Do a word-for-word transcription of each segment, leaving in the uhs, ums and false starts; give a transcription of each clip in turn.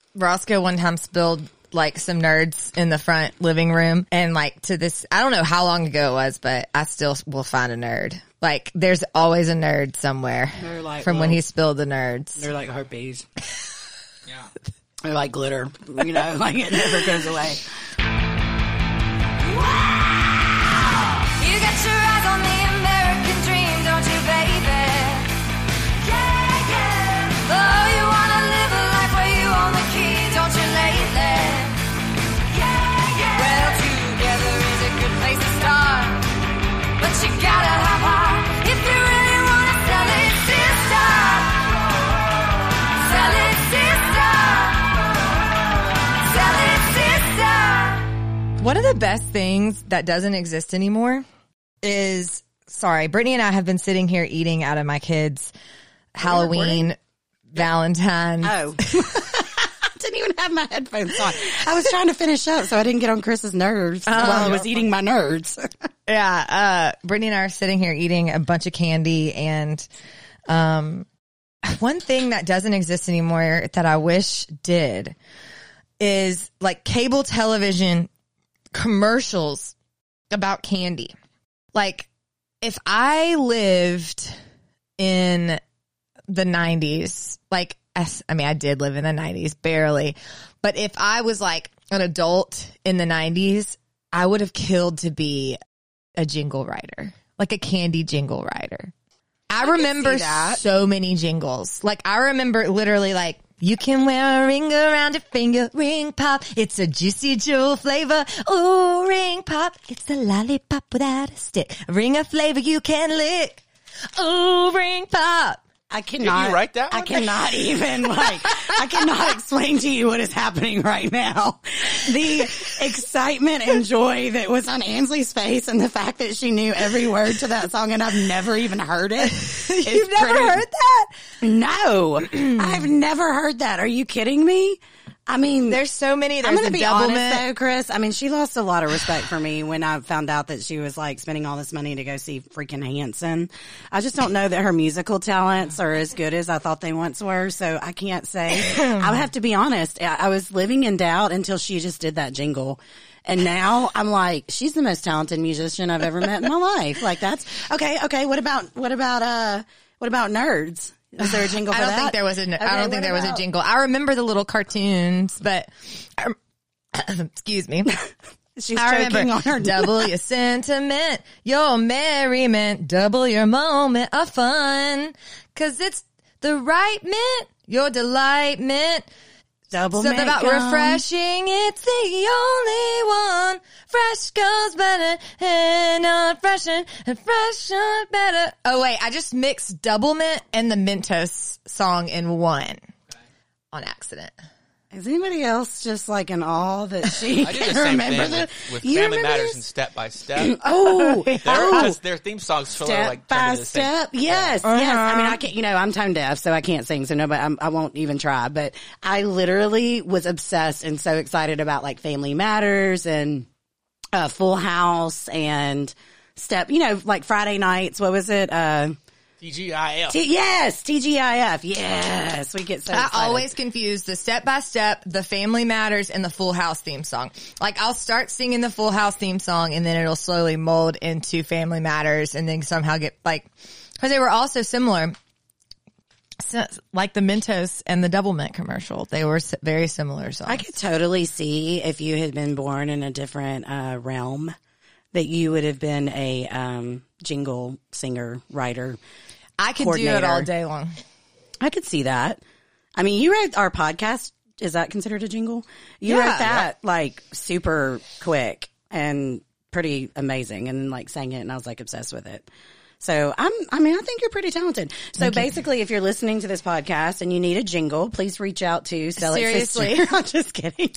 Roscoe one time spilled like some nerds in the front living room, and like to this, I don't know how long ago it was, but I still will find a nerd. Like there's always a nerd somewhere like, from well, when he spilled the nerds. They're like herpes. Yeah. They're like glitter, you know, like it never goes away. You got your eyes on the American dream, don't you, baby? Yeah, yeah. Oh, you wanna live a life where you own the key, don't you, lately? Yeah, yeah. Well, together is a good place to start, but you gotta have heart if you really wanna sell it, sister. Sell it, sister. Sell it, sister. One of the best things that doesn't exist anymore is, sorry, Brittany and I have been sitting here eating out of my kids' Halloween, Valentine's. Oh. I didn't even have my headphones on. I was trying to finish up so I didn't get on Chris's nerves Oh. while I was eating my nerds. Yeah, uh, Brittany and I are sitting here eating a bunch of candy, and um, one thing that doesn't exist anymore that I wish did is like cable television commercials about candy. Like, if I lived in the nineties, like, as- I mean, I did live in the nineties, barely. But if I was like an adult in the nineties, I would have killed to be a jingle writer, like a candy jingle writer. I, I remember see that. so many jingles. Like, I remember literally like, you can wear a ring around your finger, ring pop. It's a juicy jewel flavor. Ooh, ring pop. It's a lollipop without a stick. A ring of flavor you can lick. Ooh, ring pop. I cannot. Did you write that I one? cannot even like. I cannot explain to you what is happening right now. The excitement and joy that was on Ansley's face, and the fact that she knew every word to that song, and I've never even heard it. You've never pretty, heard that? No, I've never heard that. Are you kidding me? I mean, There's so many. There's I'm going to the be double honest mint. though, Chris. I mean, she lost a lot of respect for me when I found out that she was like spending all this money to go see freaking Hanson. I just don't know that her musical talents are as good as I thought they once were. So I can't say. I would have to be honest. I, I was living in doubt until she just did that jingle. And now I'm like, she's the most talented musician I've ever met in my life. Like that's okay. Okay. What about, what about, uh, what about Nerds? Was there a jingle for I don't that? think there was a. Okay, I don't think what there was a about- jingle. I remember the little cartoons, but um, excuse me. She's I choking remember on her. double your sentiment, your merriment, double your moment of fun, cause it's the right mint, your delight mint. Double Something about mint gum. refreshing, it's the only one. Fresh goes better, and not freshen, and freshen better. Oh wait, I just mixed double mint and the Mentos song in one on accident. Is anybody else just like in awe that she I do the can same remember thing the, with, with you Family remember Matters this? and Step by Step. Oh, Their, oh. their theme songs feel Step like by kind of the same. step. Yes, Uh-huh. yes. I mean, I can't, you know, I'm tone deaf, so I can't sing, so nobody, I'm, I won't even try, but I literally was obsessed and so excited about like Family Matters and, uh, Full House and Step, you know, like Friday nights, what was it? Uh, T G I F. T- yes, T G I F. Yes, we get so I excited. always confuse the Step by Step, the Family Matters, and the Full House theme song. Like, I'll start singing the Full House theme song, and then it'll slowly mold into Family Matters, and then somehow get, like, because they were all so similar. So, like the Mentos and the Double Mint commercial. They were s- very similar songs. I could totally see if you had been born in a different uh, realm that you would have been a um, jingle singer, writer. I could do it all coordinator. day long. I could see that. I mean, you wrote our podcast. Is that considered a jingle? You Yeah. wrote that like super quick and pretty amazing, and like sang it, and I was like obsessed with it. So I'm, I mean, I think you're pretty talented. So basically, if you're listening to this podcast and you need a jingle, please reach out to Sell It Seriously? Sister. I'm just kidding.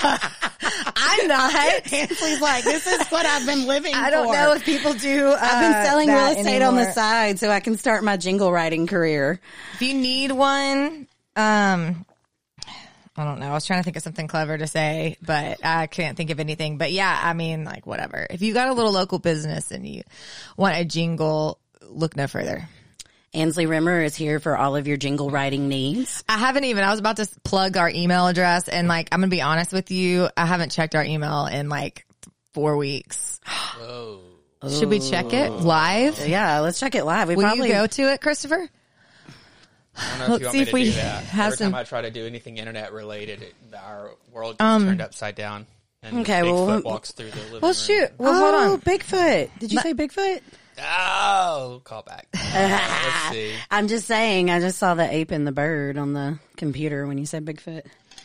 I'm not. Ansley's like, this is what I've been living I don't for. know if people do. Uh, I've been selling real that estate on the anymore. side so I can start my jingle writing career. If you need one, um, I don't know. I was trying to think of something clever to say, but I can't think of anything. But yeah, I mean, like, whatever. If you got a little local business and you want a jingle, look no further. Ansley Rimmer is here for all of your jingle writing needs. I haven't even, I was about to plug our email address and like, I'm going to be honest with you. I haven't checked our email in like four weeks. Whoa. Should we check it live? Yeah, let's check it live. We Will probably you go to it, Christopher? I don't know Let's if see you if want me we to do that. have Every some- time I try to do anything internet related, it, our world gets Um, turned upside down. And Okay, Bigfoot well- walks through the living Well, room. shoot. Well, oh, hold on. Bigfoot. Did you say Bigfoot? Oh, call back. Let's see. I'm just saying, I just saw the ape and the bird on the computer when you said Bigfoot.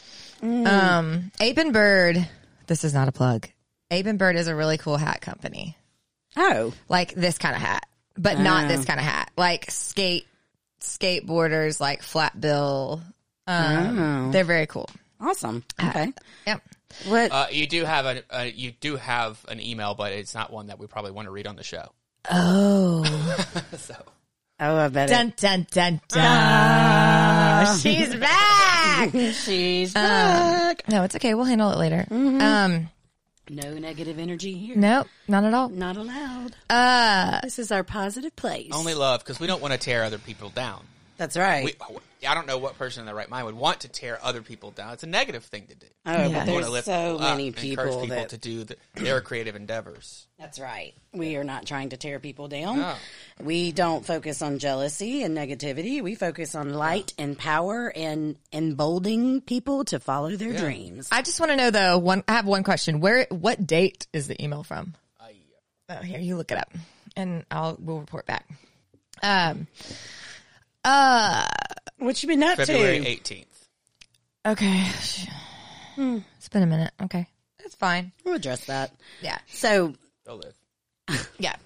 Um, Ape and Bird. This is not a plug. Ape and Bird is a really cool hat company. Oh. Like this kind of hat, but not Oh. this kind of hat. Like skate, skateboarders, like flat bill. Um, Oh. They're very cool. Awesome. Okay. Yep. What? Uh, you do have a uh, you do have an email, but it's not one that we probably want to read on the show. Oh. So oh, I bet Dun, dun, dun, dun. She's back. it. She's Um, back. no, it's okay. We'll handle it later. Um, No negative energy here. nope, not at all. Not allowed. Uh, This is our positive place. only love, because we don't want to tear other people down. That's right. We, I don't know what person in their right mind would want to tear other people down. It's a negative thing to do. oh, Yeah. but We want there's to lift so people up, many encourage people people that. to do the, their creative endeavors. That's right. We are not trying to tear people down. No. We don't focus on jealousy and negativity. We focus on light and power and emboldening people to follow their dreams. I just want to know though. One, I have one question. Where, what date is the email from? I, Oh, here, you look it up, and I'll we'll report back. Um. Uh. What you been up February to? eighteenth. Okay. It's been a minute. Okay, that's fine. We'll address that. Yeah. So, They'll live. Yeah.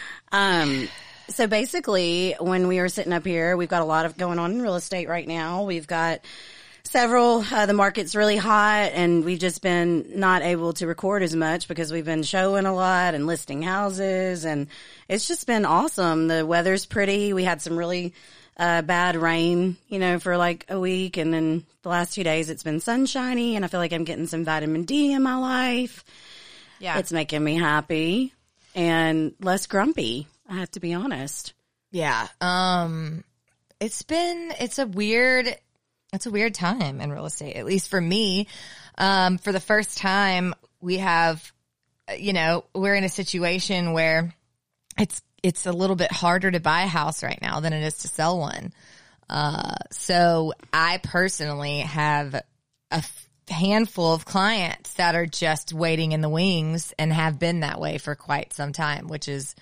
um, so basically, when we were sitting up here, we've got a lot of going on in real estate right now. We've got several. Uh, the market's really hot, and we've just been not able to record as much because we've been showing a lot and listing houses, and it's just been awesome. The weather's pretty. We had some really uh, bad rain, you know, for like a week, and then the last two days it's been sunshiny, and I feel like I'm getting some vitamin D in my life. Yeah. It's making me happy and less grumpy. I have to be honest. Yeah. Um, it's been, it's a weird, it's a weird time in real estate, at least for me. Um, for the first time, we have, uh, you know, we're in a situation where it's, it's a little bit harder to buy a house right now than it is to sell one. Uh, so I personally have a f- handful of clients that are just waiting in the wings and have been that way for quite some time, which is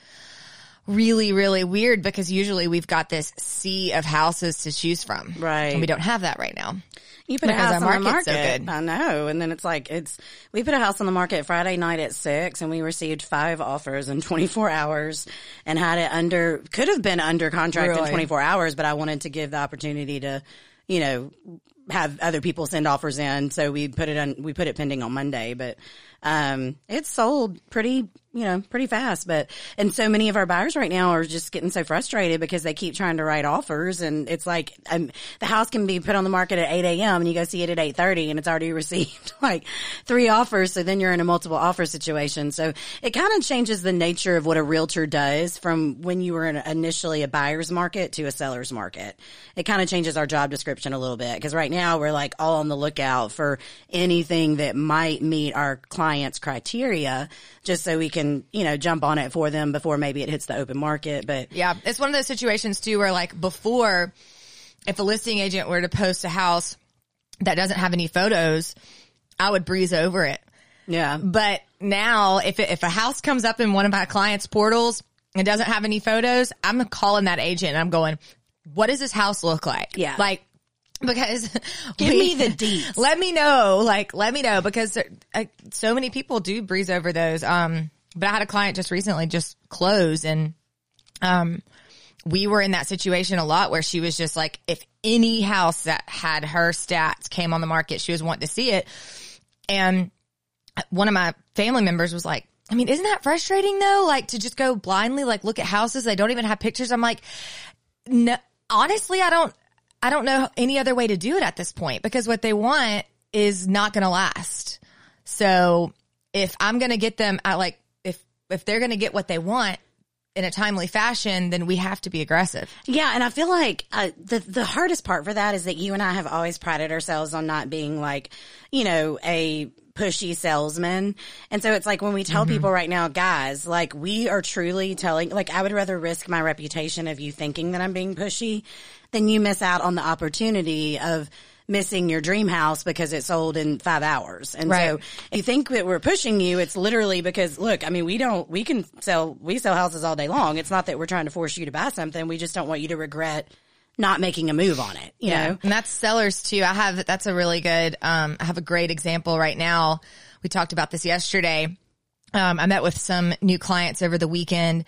really, really weird because usually we've got this sea of houses to choose from. Right. And we don't have that right now. You put a Because house our on the market's so market. good. I know. And then it's like, it's, we put a house on the market Friday night at six and we received five offers in twenty-four hours and had it under, could have been under contract Really? in twenty-four hours, but I wanted to give the opportunity to, you know, have other people send offers in. So we put it on, we put it pending on Monday, but, um, it's sold pretty, you know, pretty fast. But, and so many of our buyers right now are just getting so frustrated because they keep trying to write offers. And it's like, um, the house can be put on the market at eight a.m. and you go see it at eight thirty and it's already received like three offers. So then you're in a multiple offer situation. So it kind of changes the nature of what a realtor does from when you were in initially a buyer's market to a seller's market. It kind of changes our job description a little bit because right now we're like all on the lookout for anything that might meet our clients' criteria just so we can, you know, jump on it for them before maybe it hits the open market. But Yeah. It's one of those situations too where like before, if a listing agent were to post a house that doesn't have any photos, I would breeze over it. yeah, But now if it, if a house comes up in one of my clients' portals and doesn't have any photos, I'm calling that agent and I'm going, what does this house look like? Yeah. Like, because give we- me the deets. let me know, like, let me know because there, uh, so many people do breeze over those. Um, but I had a client just recently just close and, um, we were in that situation a lot where she was just like, if any house that had her stats came on the market, she was wanting to see it. And one of my family members was like, I mean, isn't that frustrating though? Like to just go blindly, like look at houses. They don't even have pictures. I'm like, no, honestly, I don't, I don't know any other way to do it at this point because what they want is not going to last. So if I'm going to get them, I like, if, if they're going to get what they want, in a timely fashion, then we have to be aggressive. Yeah, and I feel like uh, the the hardest part for that is that you and I have always prided ourselves on not being like, you know, a pushy salesman. And so it's like when we tell mm-hmm. people right now, guys, like we are truly telling, like I would rather risk my reputation of you thinking that I'm being pushy than you miss out on the opportunity of missing your dream house because it sold in five hours. And right. so if you think that we're pushing you, it's literally because, look, I mean, we don't, we can sell, we sell houses all day long. It's not that we're trying to force you to buy something. We just don't want you to regret not making a move on it, you yeah. know? And that's sellers too. I have, that's a really good, um, I have a great example right now. We talked about this yesterday. Um, I met with some new clients over the weekend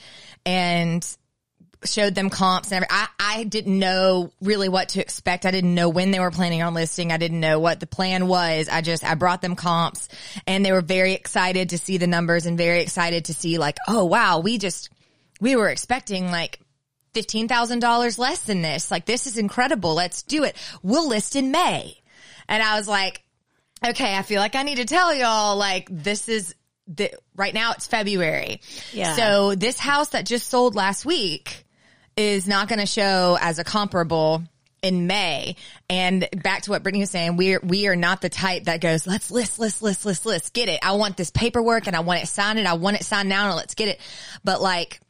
and showed them comps and everything. I, I didn't know really what to expect. I didn't know when they were planning on listing. I didn't know what the plan was. I just, I brought them comps and they were very excited to see the numbers and very excited to see like, oh wow, we just, we were expecting like fifteen thousand dollars less than this. Like, this is incredible. Let's do it. We'll list in May. And I was like, okay, I feel like I need to tell y'all, like, this is the, right now it's February. Yeah. So this house that just sold last week is not going to show as a comparable in May. And back to what Brittany was saying, we're, we are not the type that goes, let's list, list, list, list, list, get it. I want this paperwork and I want it signed and I want it signed now and let's get it. But like,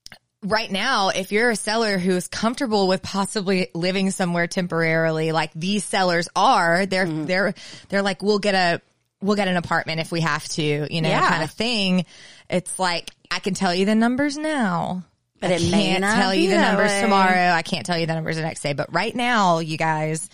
right now, if you're a seller who's comfortable with possibly living somewhere temporarily, like these sellers are, they're, mm-hmm. they're, they're like, we'll get a, we'll get an apartment if we have to, you know, yeah. kind of thing. It's like, I can tell you the numbers now. But I it may can't not tell be you the that numbers way. tomorrow. I can't tell you the numbers the next day. But right now, you guys,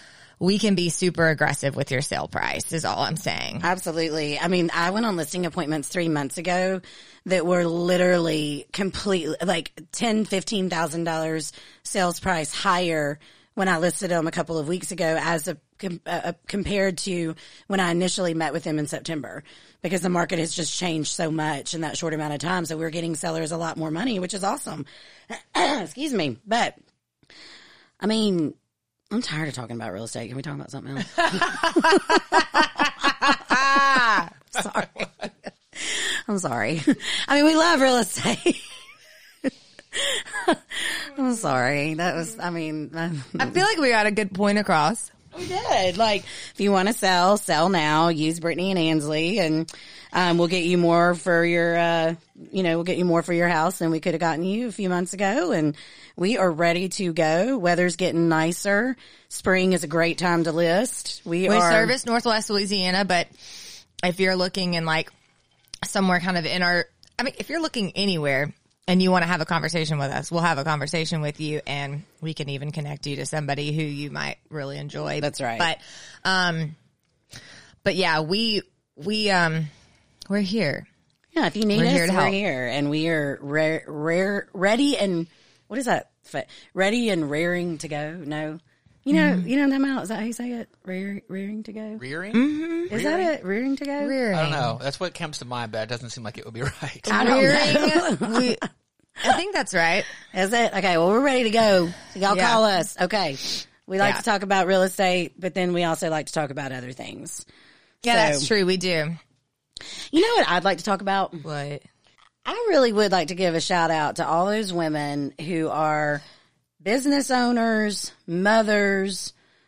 we can be super aggressive with your sale price is all I'm saying. Absolutely. I mean, I went on listing appointments three months ago that were literally completely like ten, fifteen thousand dollars sales price higher when I listed them a couple of weeks ago as a, uh, compared to when I initially met with them in September, because the market has just changed so much in that short amount of time. So we're getting sellers a lot more money, which is awesome. Excuse me. But I mean, I'm tired of talking about real estate. Can we talk about something else? Sorry. I'm sorry. I mean, we love real estate. I'm sorry. That was, I mean. I feel like we got a good point across. We did. Like, if you want to sell, sell now. Use Brittany and Ansley, and um, we'll get you more for your, uh, you know, we'll get you more for your house than we could have gotten you a few months ago. And we are ready to go. Weather's getting nicer. Spring is a great time to list. We, We are. service Northwest Louisiana, but if you're looking in like somewhere kind of in our, I mean, if you're looking anywhere and you want to have a conversation with us, we'll have a conversation with you and we can even connect you to somebody who you might really enjoy. That's right. But, um, but yeah, we, we, um, we're here. Yeah, if you need We're us, here to we're help. here, and we are rare, rare, ready, and what is that? Ready and raring to go. No, you know, Mm-hmm. you know what I'm talking about. Is that how you say it? Rear, rearing to go. Rearing? Mm-hmm. Is that it? Rearing to go. Rearing. I don't know. That's what comes to mind, but it doesn't seem like it would be right. I don't know. Rearing. we, I think that's right. Is it? Okay, well, we're ready to go. Y'all Yeah. call us. Okay. We like Yeah. to talk about real estate, but then we also like to talk about other things. Yeah, So, that's true. We do. You know what I'd like to talk about? What? I really would like to give a shout out to all those women who are business owners, mothers,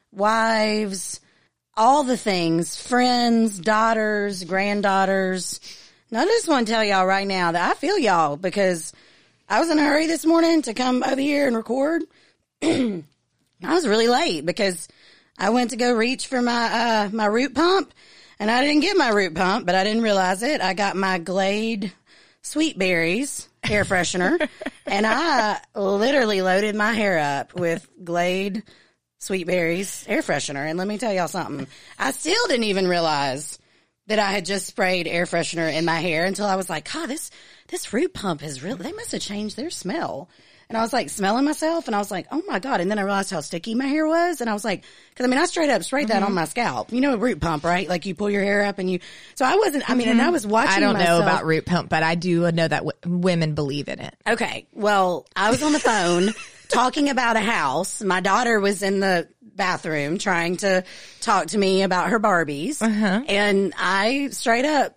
wives, all the things, friends, daughters, granddaughters. Now, I just want to tell y'all right now that I feel y'all, because I was in a hurry this morning to come over here and record. I was really late because I went to go reach for my uh, my root pump, and I didn't get my root pump, but I didn't realize it. I got my Glade Sweet Berries air freshener, and I literally loaded my hair up with Glade Sweet Berries air freshener. And let me tell y'all something. I still didn't even realize that I had just sprayed air freshener in my hair until I was like, God, this, this root pump is real. They must have changed their smell. And I was like smelling myself, and I was like, oh my God. And then I realized how sticky my hair was. And I was like, cause I mean, I straight up sprayed that on my scalp. You know, a root pump, right? Like you pull your hair up and you, so I wasn't, I mean, and I was watching I don't myself. know about root pump, but I do know that w- women believe in it. Okay. Well, I was on the phone talking about a house. My daughter was in the bathroom trying to talk to me about her Barbies. Uh-huh. And I straight up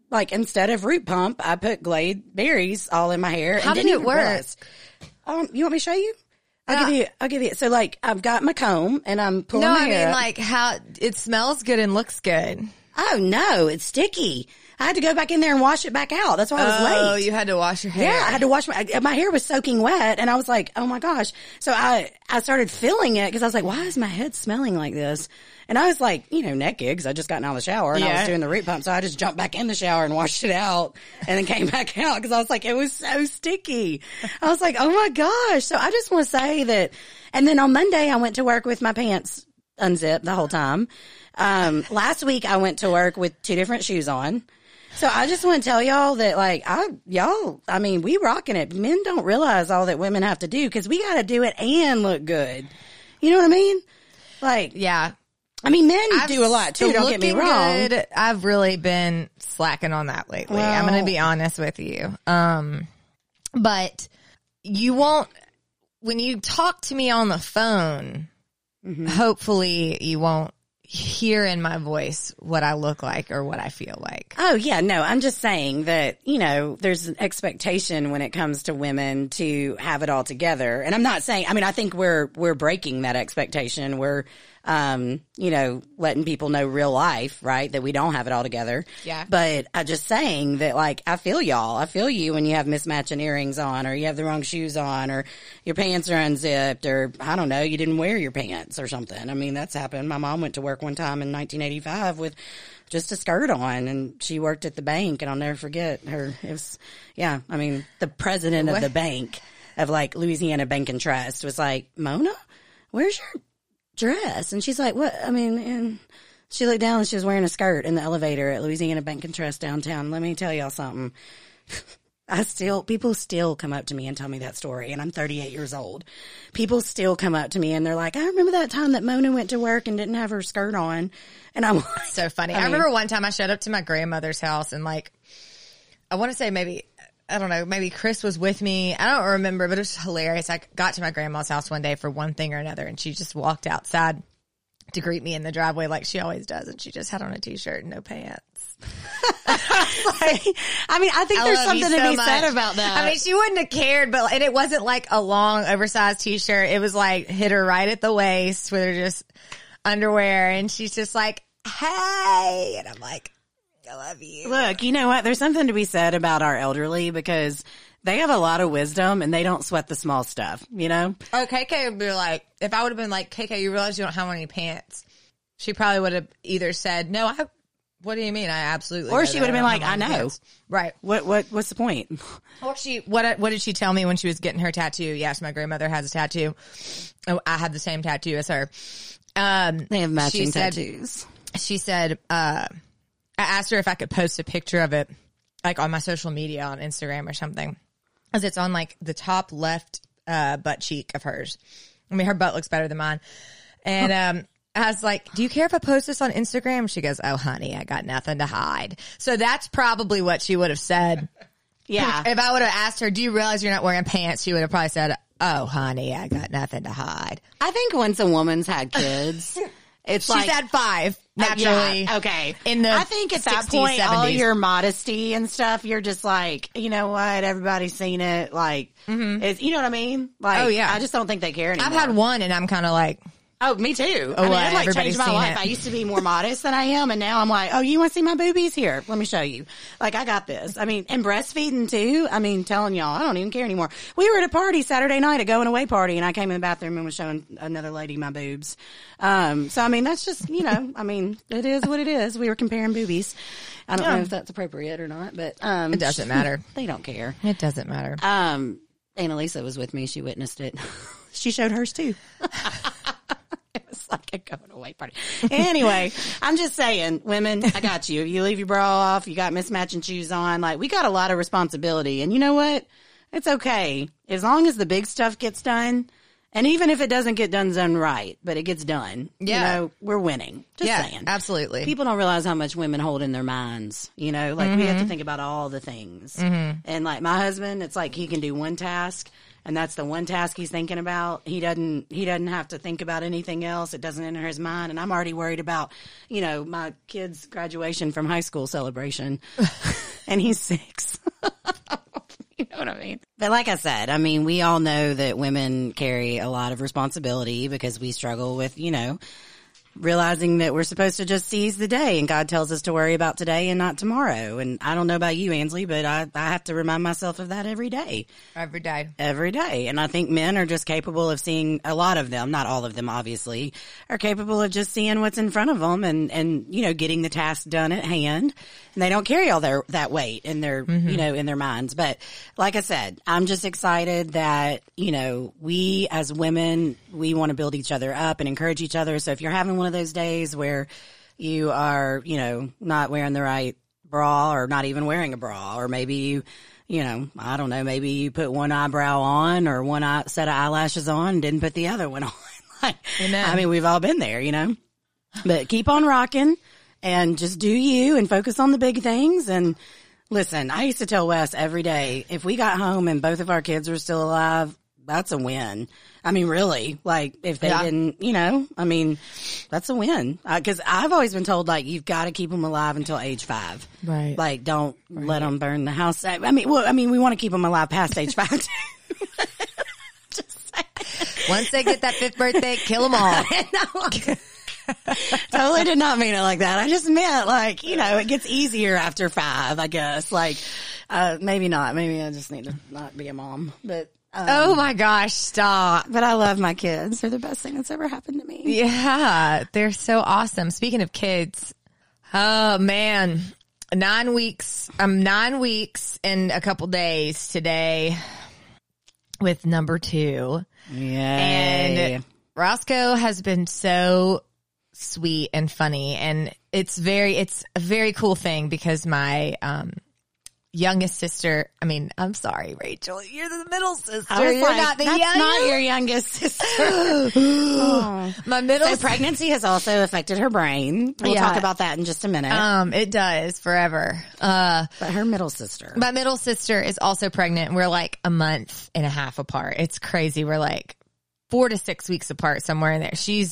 like instead of root pump, I put Glade berries all in my hair. How and did didn't it even work? realize. Um, you want me to show you? I'll Yeah. give you, I'll give you, so like I've got my comb and I'm pulling No, my I hair mean up. like how it smells good and looks good. Oh no, it's sticky. I had to go back in there and wash it back out. That's why I was Oh, late. you had to wash your hair. Yeah, I had to wash my, my hair was soaking wet and I was like, oh my gosh. So I, I started feeling it because I was like, why is my head smelling like this? And I was like, you know, naked because I just gotten out of the shower and I Yeah. was doing the root pump. So I just jumped back in the shower and washed it out and then came back out because I was like, it was so sticky. I was like, oh my gosh. So I just want to say that. And then on Monday, I went to work with my pants unzipped the whole time. Um, last week I went to work with two different shoes on. So I just want to tell y'all that, like, I, y'all, I mean, we rocking it. Men don't realize all that women have to do because we got to do it and look good. You know what I mean? Like, Yeah. I mean, men I've- do a lot too. the Don't get me looking wrong. good, I've really been slacking on that lately. I'm Well- going to be honest with you. Um, but you won't, when you talk to me on the phone, Mm-hmm. hopefully you won't hear in my voice what I look like or what I feel like. Oh yeah, no, I'm just saying that, you know, there's an expectation when it comes to women to have it all together. And I'm not saying, I mean, I think we're, we're breaking that expectation. We're, um, you know, letting people know real life, right? That we don't have it all together. Yeah. But I'm just saying that, like, I feel y'all. I feel you when you have mismatching earrings on or you have the wrong shoes on or your pants are unzipped or, I don't know, you didn't wear your pants or something. I mean, that's happened. My mom went to work one time in nineteen eighty-five with just a skirt on and she worked at the bank and I'll never forget her. It was, yeah, I mean, the president of What? the bank of like Louisiana Bank and Trust was like, Mona, where's your dress? And she's like, what? I mean, and she looked down and she was wearing a skirt in the elevator at Louisiana Bank and Trust downtown. Let me tell y'all something. I still, people still come up to me and tell me that story, and I'm thirty-eight years old. People still come up to me and they're like, I remember that time that Mona went to work and didn't have her skirt on. And I'm like, So funny. I I, mean- remember one time I showed up to my grandmother's house and like, I want to say maybe, I don't know, maybe Chris was with me. I don't remember, but it was hilarious. I got to my grandma's house one day for one thing or another and she just walked outside to greet me in the driveway like she always does. And she just had on a t-shirt and no pants. I mean, I think I there's love you something to so be said much. about that. I mean, she wouldn't have cared, but and it wasn't like a long, oversized t-shirt. It was like hit her right at the waist with her just underwear, and she's just like, "Hey," and I'm like, "I love you." Look, you know what? There's something to be said about our elderly because they have a lot of wisdom and they don't sweat the small stuff, you know? Oh, K K would be like, if I would have been like, K K, you realize you don't have any pants, she probably would have either said, no, I. What do you mean? I absolutely. Or know she that would have been don't like, have any I know. pants." Right. What, what, what's the point? Or she, what, what did she tell me when she was getting her tattoo? Yes, my grandmother has a tattoo. Oh, I had the same tattoo as her. Um, They have matching she said- tattoos. She said, uh, I asked her if I could post a picture of it, like on my social media on Instagram or something. Cause it's on like the top left, uh, butt cheek of hers. I mean, her butt looks better than mine. And, um, I was like, do you care if I post this on Instagram? She goes, oh, honey, I got nothing to hide. So that's probably what she would have said. Yeah. If I would have asked her, do you realize you're not wearing pants? She would have probably said, oh, honey, I got nothing to hide. I think once a woman's had kids, it's She's like, had five, Uh, naturally. yeah, okay. In the I think at that sixties, point, all seventies. your modesty and stuff, you're just like, you know what? Everybody's seen it. Like, it's, you know what I mean? Like, Oh, yeah. I just don't think they care anymore. I've had one and I'm kind of like, Oh, me too. I Oh, mean, well, I've like everybody's changed my seen life. it. I used to be more modest than I am, and now I'm like, oh, you want to see my boobies? Here, let me show you. Like, I got this. I mean, and breastfeeding too. I mean, telling y'all, I don't even care anymore. We were at a party Saturday night, a going away party, and I came in the bathroom and was showing another lady my boobs. Um, so I mean, that's just, you know, I mean, it is what it is. We were comparing boobies. I don't know if that's appropriate or not, but um, it doesn't matter. They don't care. It doesn't matter. Um, Annalisa was with me. She witnessed it. She showed hers too. It was like a going away party. Anyway, I'm just saying, women, I got you. You leave your bra off. You got mismatching shoes on. Like, we got a lot of responsibility. And you know what? It's okay. As long as the big stuff gets done. And even if it doesn't get done, done right, but it gets done. Yeah. You know, we're winning. Just yeah, saying. absolutely. People don't realize how much women hold in their minds. You know, like we have to think about all the things. Mm-hmm. And like my husband, it's like he can do one task and that's the one task he's thinking about. He doesn't, he doesn't have to think about anything else. It doesn't enter his mind. And I'm already worried about, you know, my kid's graduation from high school celebration. and he's six. You know what I mean? But like I said, I mean, we all know that women carry a lot of responsibility because we struggle with, you know, realizing that we're supposed to just seize the day, and God tells us to worry about today and not tomorrow. And I don't know about you, Ansley, but I, I have to remind myself of that every day. Every day. Every day. And I think men are just capable of seeing, a lot of them, not all of them obviously, are capable of just seeing what's in front of them and, and, you know, getting the task done at hand. And they don't carry all their, that weight in their, mm-hmm. you know, in their minds. But like I said, I'm just excited that, you know, we as women, we want to build each other up and encourage each other. So if you're having one of those days where you are, you know, not wearing the right bra or not even wearing a bra, or maybe you, you know, I don't know, maybe you put one eyebrow on or one eye, set of eyelashes on and didn't put the other one on. Like, I mean, we've all been there, you know, but keep on rocking and just do you and focus on the big things. And listen, I used to tell Wes every day, if we got home and both of our kids were still alive, that's a win. I mean, really, like if they yeah. didn't, you know, I mean, that's a win. Uh, Cause I've always been told like, you've got to keep them alive until age five. Right. Like don't right. let them burn the house. I mean, well, I mean, we want to keep them alive past age five too. Just saying. Once they get that fifth birthday, kill them all. Totally did not mean it like that. I just meant like, you know, it gets easier after five, I guess. Like, uh, maybe not. Maybe I just need to not be a mom, but. Um, oh my gosh, stop. But I love my kids. They're the best thing that's ever happened to me. Yeah, they're so awesome. Speaking of kids, oh man, nine weeks, um, nine weeks and a couple days today with number two. Yay. And Roscoe has been so sweet and funny, and it's very, it's a very cool thing because my, um, youngest sister, I mean, I'm sorry, Rachel, you're the middle sister. You're like, not the that's youngest. not your youngest sister. Oh. My middle. So pregnancy has also affected her brain. We'll yeah. talk about that in just a minute. Um, it does forever. Uh, but her middle sister. My middle sister is also pregnant. We're like a month and a half apart. It's crazy. We're like four to six weeks apart, somewhere in there. She's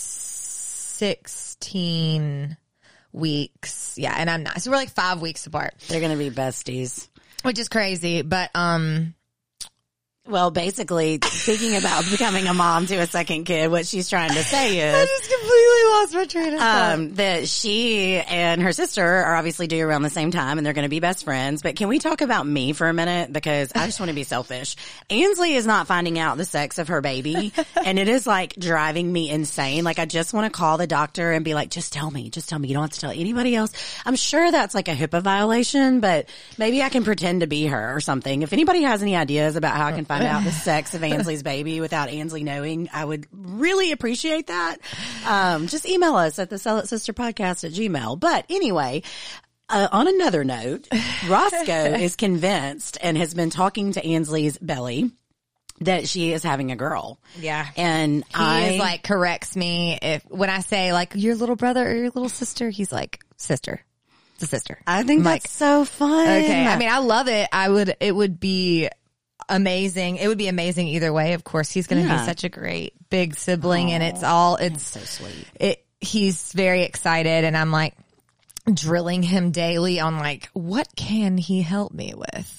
sixteen weeks. Yeah, and I'm not. So we're like five weeks apart. They're going to be besties. Which is crazy, but, um, well, basically, speaking about becoming a mom to a second kid, what she's trying to say is, I just completely lost my train of thought. Um, that she and her sister are obviously due around the same time, and they're going to be best friends. But can we talk about me for a minute? Because I just want to be selfish. Ansley is not finding out the sex of her baby, and it is like driving me insane. Like I just want to call the doctor and be like, just tell me, just tell me. You don't have to tell anybody else. I'm sure that's like a HIPAA violation, but maybe I can pretend to be her or something. If anybody has any ideas about how I can find out the sex of Ansley's baby without Ansley knowing, I would really appreciate that. Um, just email us at the Sell It Sister Podcast at Gmail. But anyway, uh, on another note, Roscoe is convinced and has been talking to Ansley's belly that she is having a girl. Yeah. And he I is like corrects me if when I say like your little brother or your little sister, he's like sister. It's a sister. I think I'm that's like, so fun. Okay. I mean, I love it. I would, it would be amazing. It would be amazing either way. Of course, he's going to Yeah. be such a great big sibling, and it's all, it's so sweet. It, he's very excited, and I'm like drilling him daily on like, what can he help me with?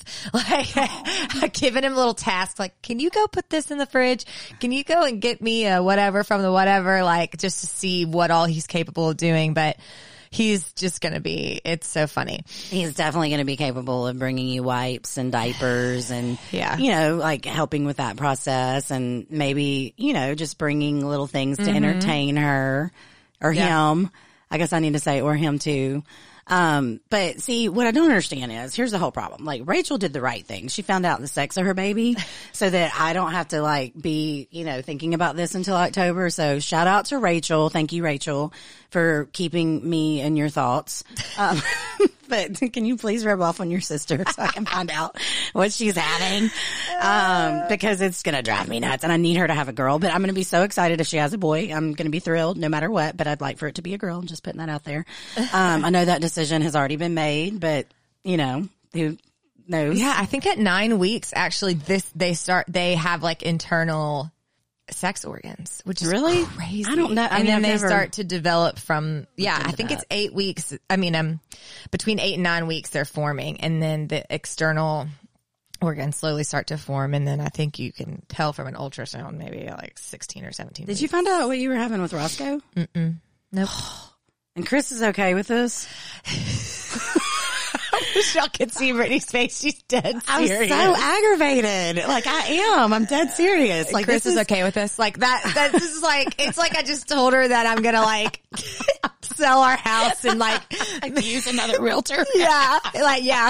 Like giving him little tasks like, can you go put this in the fridge? Can you go and get me a whatever from the whatever? Like just to see what all he's capable of doing. But he's just going to be, it's so funny. He's definitely going to be capable of bringing you wipes and diapers and, Yeah. you know, like helping with that process, and maybe, you know, just bringing little things to Mm-hmm. entertain her or Yeah. him. I guess I need to say or him too. Um, but see, what I don't understand is, here's the whole problem. Like Rachel did the right thing. She found out the sex of her baby so that I don't have to like be, you know, thinking about this until October. So shout out to Rachel. Thank you, Rachel, for keeping me in your thoughts. Um, but can you please rub off on your sister so I can find out what she's having? Um, because it's going to drive me nuts, and I need her to have a girl, but I'm going to be so excited if she has a boy. I'm going to be thrilled no matter what, but I'd like for it to be a girl. I'm just putting that out there. Um, I know that decision has already been made, but you know, who knows? Yeah, I think at nine weeks, actually, this they start. They have like internal sex organs, which is Really? crazy. I don't know. I and mean, then I've they never start to develop from, yeah, I into think that. it's eight weeks. I mean, um, between eight and nine weeks they're forming, and then the external organs slowly start to form. And then I think you can tell from an ultrasound, maybe like sixteen or seventeen. Did weeks. you find out what you were having with Roscoe? Mm-mm. Nope. And Chris is okay with this? I wish y'all could see Brittany's face. She's dead I'm serious. so aggravated. Like I am. I'm dead serious. Like Chris this is okay with this. Like that, that this is like, it's like I just told her that I'm gonna like sell our house and like use another realtor. yeah, like, yeah.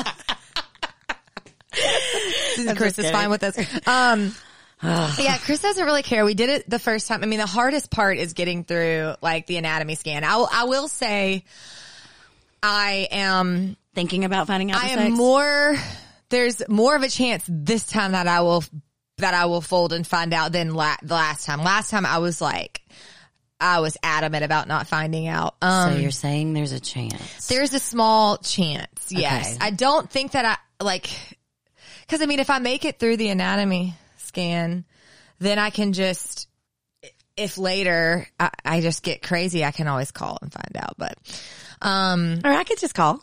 Chris is kidding. fine with this. Um, yeah, Chris doesn't really care. We did it the first time. I mean, the hardest part is getting through like the anatomy scan. I will, I will say I am, Thinking about finding out I the am sex? more, there's more of a chance this time that I will, that I will fold and find out than la- the last time. Last time I was like, I was adamant about not finding out. Um, So you're saying there's a chance. there's a small chance. Yes. Okay. I don't think that I like, cause I mean, if I make it through the anatomy scan, then I can just, if later I, I just get crazy, I can always call and find out. But, um, Or I could just call.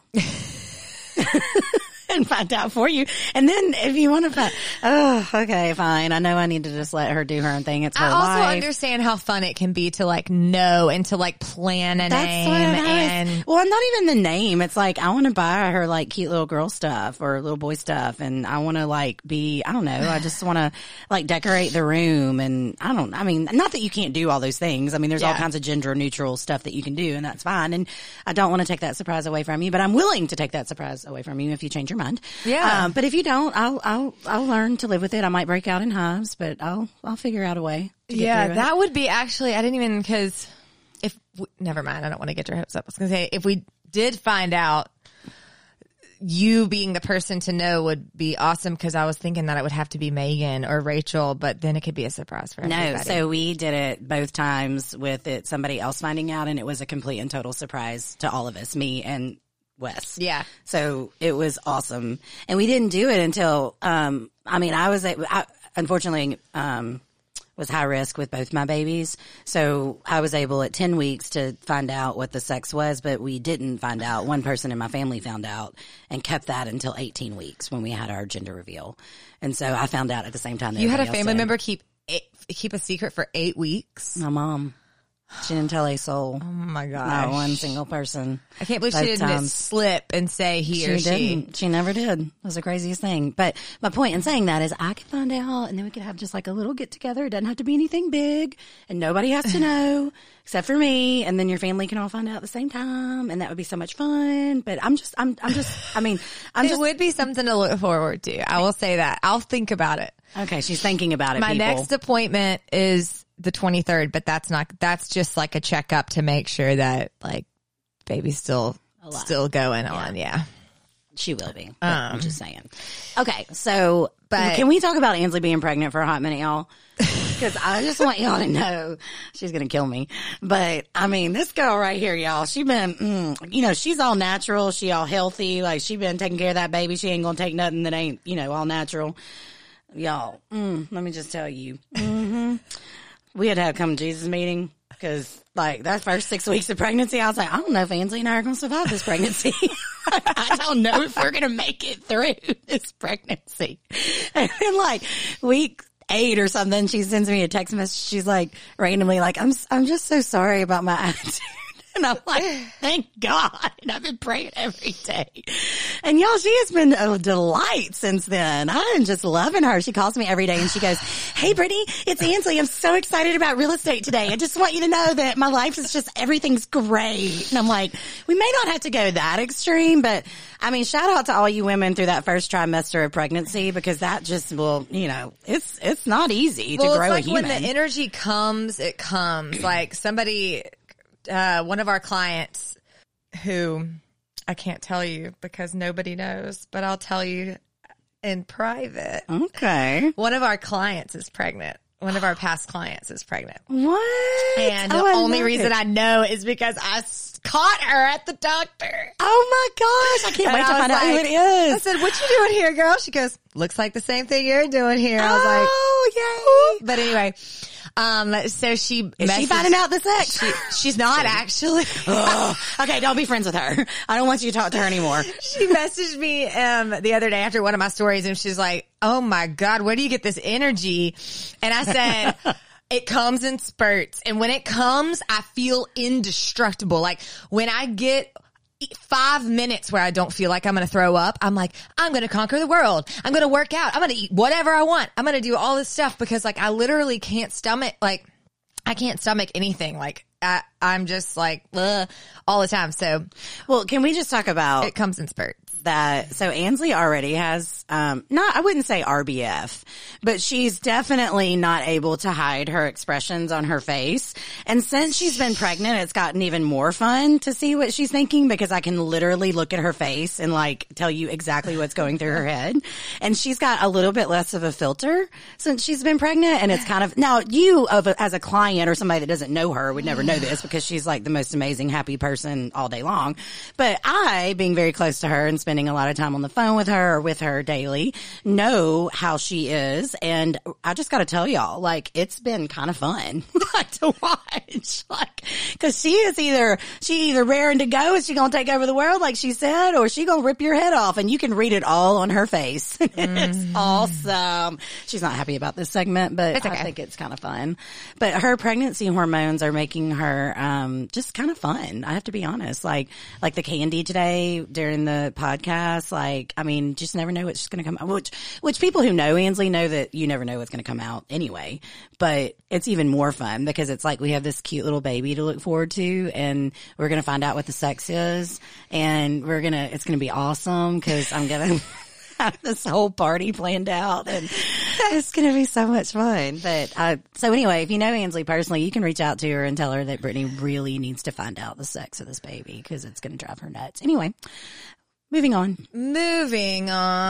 And find out for you. And then if you want to find, oh, okay, fine. I know I need to just let her do her own thing. It's her I also life. understand how fun it can be to like know and to like plan a That's name what it is. and Well, not even the name. It's like I want to buy her like cute little girl stuff or little boy stuff, and I want to like be. I don't know. I just want to like decorate the room, and I don't. I mean, not that you can't do all those things. I mean, there's all Yeah. kinds of gender neutral stuff that you can do, and that's fine. And I don't want to take that surprise away from you, but I'm willing to take that surprise away from you if you change your mind. Yeah. Um, but if you don't, I'll I'll I'll learn to live with it. I might break out in hives, but I'll I'll figure out a way. To get yeah, through it. that would be actually, I didn't even, because if, we, never mind, I don't want to get your hopes up. I was going to say, if we did find out, you being the person to know would be awesome, because I was thinking that it would have to be Megan or Rachel, but then it could be a surprise for No, everybody. so we did it both times with it somebody else finding out, and it was a complete and total surprise to all of us, me and Wes. Yeah. So it was awesome. And we didn't do it until, um, I mean, I was, I, unfortunately, um, was high risk with both my babies. So I was able at ten weeks to find out what the sex was, but we didn't find out. One person in my family found out and kept that until eighteen weeks when we had our gender reveal. And so I found out at the same time that You had a everybody else family did. member keep eight, keep a secret for eight weeks? My mom. She didn't tell a soul. Oh my gosh. Not one single person. I can't believe Both she didn't times. slip and say he She or she. didn't. She never did. It was the craziest thing. But my point in saying that is I could find out, and then we could have just like a little get together. It doesn't have to be anything big, and nobody has to know except for me. And then your family can all find out at the same time, and that would be so much fun. But I'm just, I'm, I'm just, I mean, I'm It just, would be something to look forward to. I will say that. I'll think about it. okay, she's thinking about it, My people. next appointment is the twenty-third, but that's not, that's just like a checkup to make sure that like baby's still, still going on. Yeah. She will be. but I'm just saying. Okay, so But- can we talk about Ansley being pregnant for a hot minute, y'all? Because I just want y'all to know she's gonna kill me. But I mean, this girl right here, y'all, she been, mm, you know, she's all natural, she all healthy, like she been taking care of that baby. She ain't gonna take nothing that ain't, you know, all natural. Y'all, mm, let me just tell you, hmm we had to have a come to Jesus meeting. Because, like, that first six weeks of pregnancy, I was like, I don't know if Ansley and I are going to survive this pregnancy. I don't know if we're going to make it through this pregnancy. And then, like, week eight or something, she sends me a text message. She's like, randomly, like, I'm, I'm just so sorry about my attitude. And I'm like, thank God. And I've been praying every day. And y'all, she has been a delight since then. I'm just loving her. She calls me every day and she goes, hey, Brittany, it's Ansley. I'm so excited about real estate today. I just want you to know that my life is just, everything's great. And I'm like, we may not have to go that extreme, but I mean, shout out to all you women through that first trimester of pregnancy, because that just will, you know, it's, it's not easy Well, to grow it's like a human. when the energy comes, it comes. Like somebody, uh, one of our clients who I can't tell you because nobody knows, but I'll tell you in private. Okay. One of our clients is pregnant. One of our past clients is pregnant. What? And the Oh, I only love reason it. I know is because I s- caught her at the doctor. Oh my gosh, I can't And wait to I was find out who like- it is. I said, what you doing here, girl? She goes, looks like the same thing you're doing here. I was like, oh, yay. but anyway, Um, so she Is she messaged- finding out the sex? She, she's not actually. Ugh. Okay, don't be friends with her. I don't want you to talk to her anymore. She messaged me um the other day after one of my stories, and she's like, "Oh my God, where do you get this energy?" And I said, "It comes in spurts, and when it comes, I feel indestructible. Like when I get five minutes where I don't feel like I'm going to throw up, I'm like, I'm going to conquer the world. I'm going to work out. I'm going to eat whatever I want. I'm going to do all this stuff because like I literally can't stomach like I can't stomach anything. Like I, I'm just like ugh, all the time. So Well, can we just talk about it comes in spurts. that? So Ansley already has, um, not, I wouldn't say R B F, but she's definitely not able to hide her expressions on her face. And since she's been pregnant, it's gotten even more fun to see what she's thinking because I can literally look at her face and like tell you exactly what's going through her head. And she's got a little bit less of a filter since she's been pregnant. And it's kind of, now you of a, as a client or somebody that doesn't know her would never know this because she's like the most amazing, happy person all day long. But I, being very close to her and spending a lot of time on the phone with her or with her daily, know how she is. And I just got to tell y'all, like, it's been kind of fun like, to watch. Like, cause she is either, she either raring to go, is she going to take over the world like she said, or she going to rip your head off, and you can read it all on her face. It's awesome. She's not happy about this segment, but It's okay. I think it's kind of fun. But her pregnancy hormones are making her, um, just kind of fun. I have to be honest. Like, like the candy today during the podcast, like, I mean, just never know what's going to come out, which, which people who know Ansley know that you never know what's going to come out anyway, but it's even more fun because it's like we have this cute little baby to look forward to, and we're going to find out what the sex is, and we're going to, it's going to be awesome because I'm going to have this whole party planned out, and it's going to be so much fun. But uh, so anyway, if you know Ansley personally, you can reach out to her and tell her that Brittany really needs to find out the sex of this baby because it's going to drive her nuts. Anyway, moving on. Moving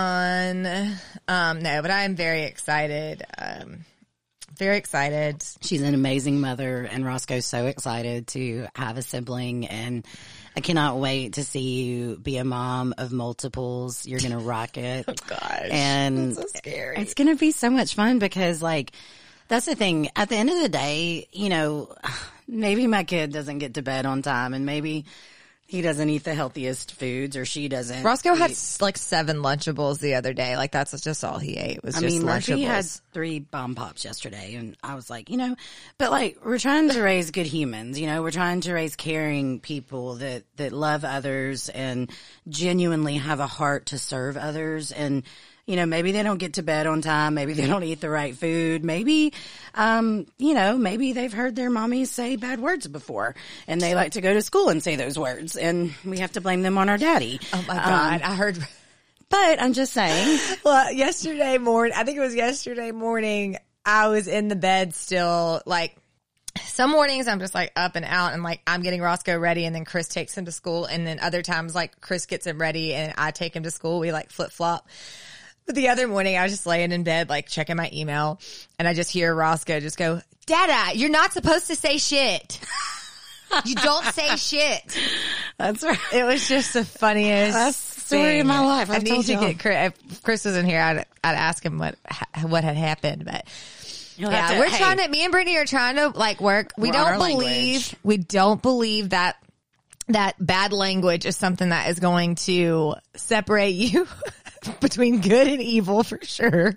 on. Um, no, but I am very excited. Um, very excited. She's an amazing mother, and Roscoe's so excited to have a sibling, and I cannot wait to see you be a mom of multiples. You're going to rock it. Oh gosh. And that's so scary. it's going to be so much fun because, like, that's the thing. At the end of the day, you know, maybe my kid doesn't get to bed on time, and maybe he doesn't eat the healthiest foods, or she doesn't. Roscoe had eat- like seven Lunchables the other day. Like that's just all he ate was I just mean, Murphy Lunchables. had three bomb pops yesterday, and I was like, you know, but like, we're trying to raise good humans, you know, we're trying to raise caring people that, that love others and genuinely have a heart to serve others. And, you know, maybe they don't get to bed on time. Maybe they don't eat the right food. Maybe, um, you know, maybe they've heard their mommies say bad words before, and they like to go to school and say those words, and we have to blame them on our daddy. Oh my God. Um, I heard. but I'm just saying. Well, yesterday morning, I think it was yesterday morning, I was in the bed still. Like some mornings I'm just like up and out and like I'm getting Roscoe ready, and then Chris takes him to school. And then other times like Chris gets him ready and I take him to school. We like flip flop. But the other morning I was just laying in bed, like checking my email, and I just hear Roscoe just go, "Dada, you're not supposed to say shit. You don't say shit." That's right. It was just the funniest. That's the story thing. of my life. I I've need told to y'all. get Chris. If Chris wasn't here, I'd, I'd ask him what ha- what had happened. But You'll have yeah, to- we're hey, trying to. Me and Brittany are trying to like work. We We're on don't our believe. language. We don't believe that that bad language is something that is going to separate you between good and evil for sure.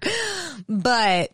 But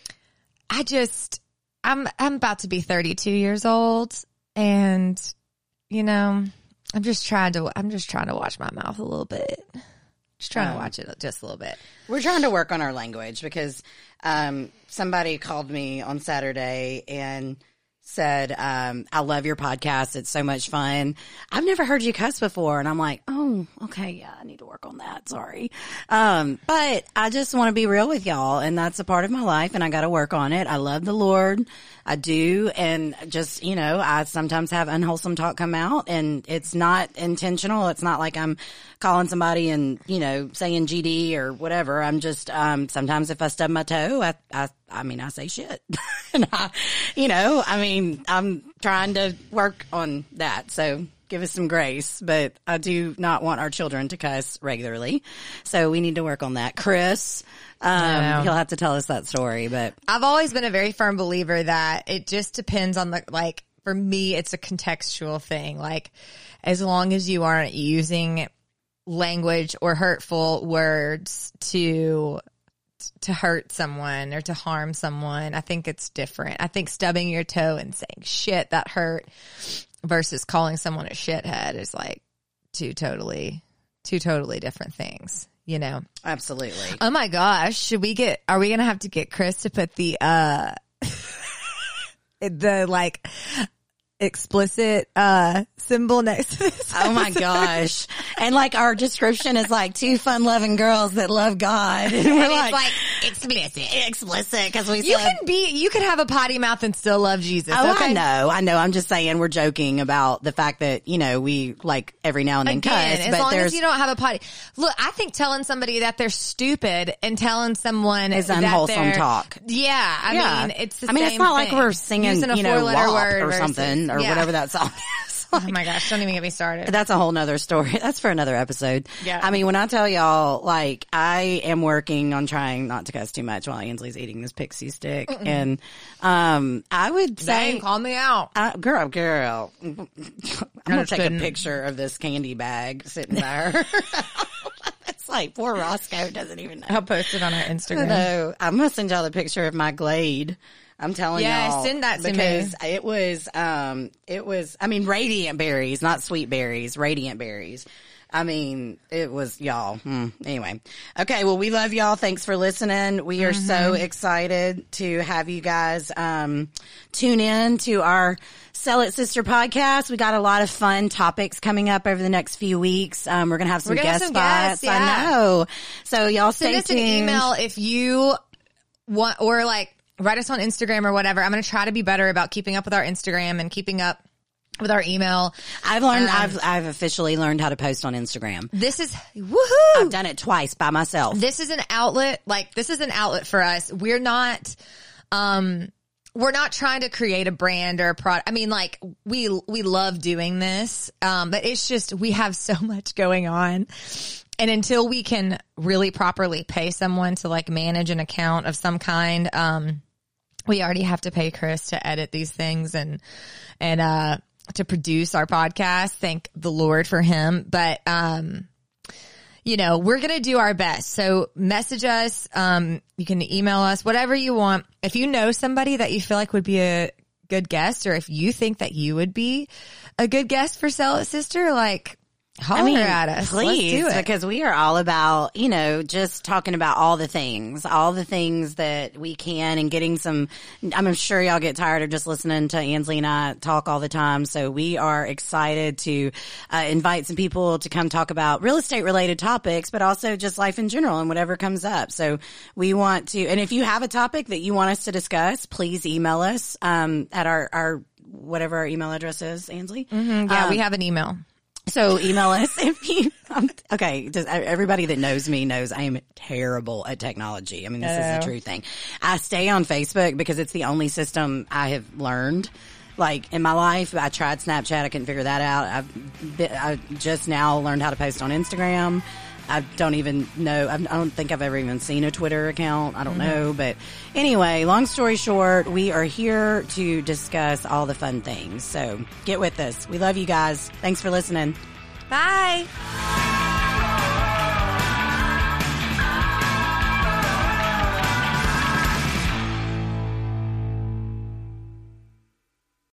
I just, I'm I'm about to be thirty-two years old, and you know, I'm just trying to I'm just trying to watch my mouth a little bit. Just trying Um, to watch it just a little bit. We're trying to work on our language because um, somebody called me on Saturday and said, um, I love your podcast. It's so much fun. I've never heard you cuss before. And I'm like, oh, okay. Yeah, I need to work on that. Sorry. Um, but I just want to be real with y'all. And that's a part of my life, and I got to work on it. I love the Lord. I do. And just, you know, I sometimes have unwholesome talk come out, and it's not intentional. It's not like I'm calling somebody and, you know, saying G D or whatever. I'm just, um, sometimes if I stub my toe, I, I, I mean, I say shit. And I, you know, I mean, I'm trying to work on that. So give us some grace. But I do not want our children to cuss regularly. So we need to work on that. Chris, um, he'll have to tell us that story. But I've always been a very firm believer that it just depends on the, like, for me, it's a contextual thing. Like, as long as you aren't using language or hurtful words to to hurt someone or to harm someone, I think it's different. I think stubbing your toe and saying shit that hurt versus calling someone a shithead is like two totally two totally different things, you know. absolutely. Oh my gosh, should we get are we going to have to get Chris to put the uh the like explicit uh symbol next to this? Oh my gosh. And like our description is like two fun loving girls that love God. And we're And like, it's like explicit. explicit because we You said, can be, you can have a potty mouth and still love Jesus. oh, okay? I know, I know. I'm just saying we're joking about the fact that, you know, we like every now and then Again, cuss, as but long there's as you don't have a potty. Look, I think telling somebody that they're stupid and telling someone Is that unwholesome they're- talk. Yeah, I yeah. mean, it's the I mean, same it's not like thing. we're singing, Using a you know, four-letter WAP word or versus- something or yeah. whatever that song is. Oh my gosh, don't even get me started. That's a whole nother story. That's for another episode. Yeah. I mean, when I tell y'all, like, I am working on trying not to cuss too much while Ainsley's eating this pixie stick. Mm-mm. And, um, I would say, Dang, call me out. uh, girl, girl, I'm going to take couldn't. a picture of this candy bag sitting by her. It's like poor Roscoe doesn't even know. I'll post it on our Instagram. No, I'm going to send y'all the picture of my Glade. I'm telling Yeah, y'all. send that to me. because it was, um, it was, I mean, radiant berries, not sweet berries, radiant berries. I mean, it was y'all. Hmm. Anyway. Okay. Well, we love y'all. Thanks for listening. We are so excited to have you guys, um, tune in to our Sell It Sister podcast. We got a lot of fun topics coming up over the next few weeks. Um, we're going to have some We're gonna have guest some spots. guests, yeah. I know. So y'all stay Send us tuned. an email if you want, or like write us on Instagram or whatever. I'm going to try to be better about keeping up with our Instagram and keeping up with our email. I've learned, Um, I've, I've officially learned how to post on Instagram. This is woohoo. I've done it twice by myself. This is an outlet. Like, this is an outlet for us. We're not, um, we're not trying to create a brand or a product. I mean, like, we, we love doing this. Um, but it's just, we have so much going on. And until we can really properly pay someone to like manage an account of some kind, um, we already have to pay Chris to edit these things and, and, uh, to produce our podcast. Thank the Lord for him. But, um, you know, we're going to do our best. So message us. Um, you can email us, whatever you want. If you know somebody that you feel like would be a good guest, or if you think that you would be a good guest for Sell It Sister, like, holler at us. Please, Let's do it. because we are all about, you know, just talking about all the things, all the things that we can and getting some, I'm sure y'all get tired of just listening to Ainsley and I talk all the time. So we are excited to uh, invite some people to come talk about real estate related topics, but also just life in general and whatever comes up. So we want to, and if you have a topic that you want us to discuss, please email us, um, at our, our, whatever our email address is, Ainsley. Mm-hmm. Yeah, Um, we have an email. So email us if you, um, okay, does, everybody that knows me knows I am terrible at technology. I mean, this is Oh. the true thing. I stay on Facebook because it's the only system I have learned. Like in my life, I tried Snapchat. I couldn't figure that out. I've been, I just now learned how to post on Instagram. I don't even know. I don't think I've ever even seen a Twitter account. I don't Mm-hmm. know. But anyway, long story short, we are here to discuss all the fun things. So get with us. We love you guys. Thanks for listening. Bye.